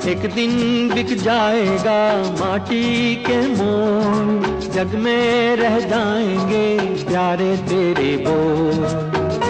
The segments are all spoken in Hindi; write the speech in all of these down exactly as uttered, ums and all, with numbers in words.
एक दिन बिक जाएगा माटी के मोल, जग में रह जाएंगे प्यारे तेरे बोल।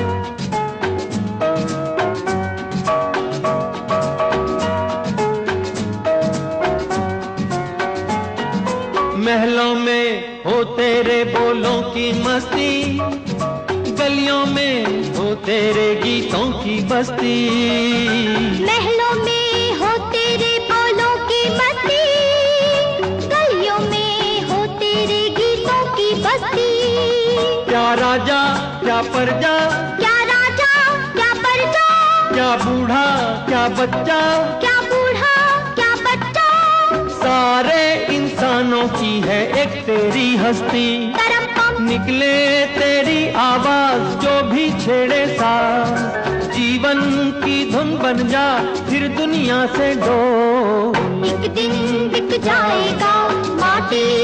महलों में हो तेरे बोलों की मस्ती, गलियों में हो तेरे गीतों की बस्ती। महलों में हो तेरे बोलों की मस्ती, गलियों में हो तेरे गीतों की बस्ती। क्या राजा क्या प्रजा, क्या राजा क्या प्रजा, क्या बूढ़ा क्या बच्चा, क्या बूढ़ा क्या बच्चा, सारे इंसानों की है एक तेरी हस्ती। निकले तेरी आवाज जो भी छेड़े साज, जीवन की धुन बन जा फिर दुनिया से डोल। एक दिन बिक जाएगा माटी